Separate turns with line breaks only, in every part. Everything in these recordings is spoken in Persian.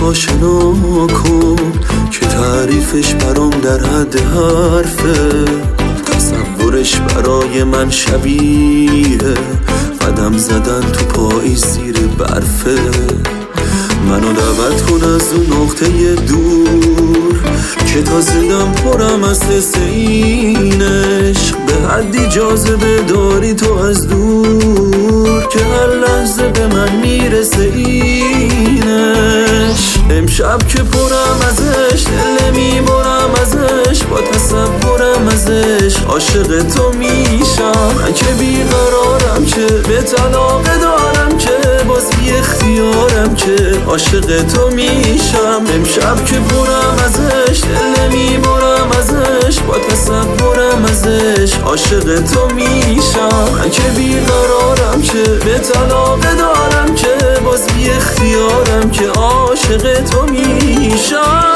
آشنا کن که تعریفش برام در حد حرفه. تصورش برای من شبیه قدم زدن تو پاییز زیر برفه. منو دعوت کن از اون نقطه دور که تا زدم پرم از حس این عشق، به حدی جاذبه داری تو از دور که هر لحظه به من میرسه این عشق. امشب که پرم ازش دل میبرم ازش، با تصورم ازش عاشق تو میشم. من که بیقرارم که به طلاق دارم که باز بی اختیارم که عاشق تو میشم. امشب که پرم ازش دل میبرم ازش، با تصورم ازش عاشق تو میشم. من که بیقرارم که به طلاق دارم که باز بی اختیارم که عاشق تو میشم.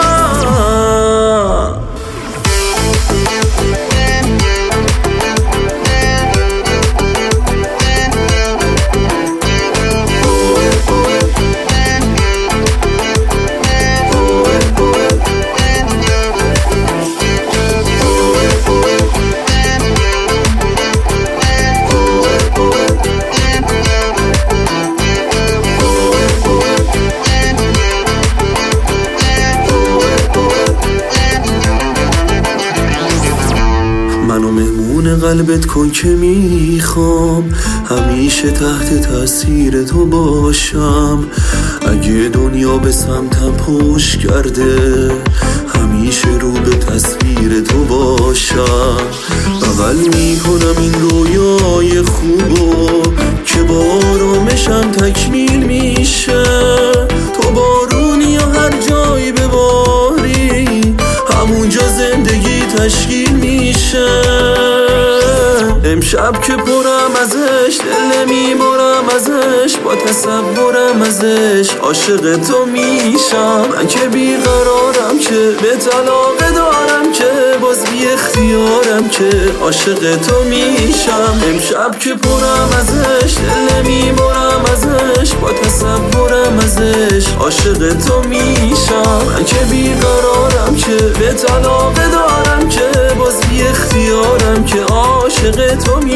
منو مهمون قلبت کن که میخوام همیشه تحت تاثیر تو باشم. اگه دنیا به سمتم پشت کرده همیشه رو به تصویر تو باشم. بغل میکنم این رویای خوبو که با آرامشم تکمیل میشه. تو بارونی یا هر جایی بباری همونجا زندگی تشکیل میشه. امشب که پرم ازش دل میبرم ازش، با تصورم ازش عاشق تو میشم. من که بیقرارم که به طلاق دارم که باز بی اختیارم که عاشق تو میشم. امشب که پرم ازش دل میبرم ازش، با تصورم ازش عاشق تو میشم. من که بیقرارم که به طلاق دارم که باز بی اختیارم که عاشق تو میشم.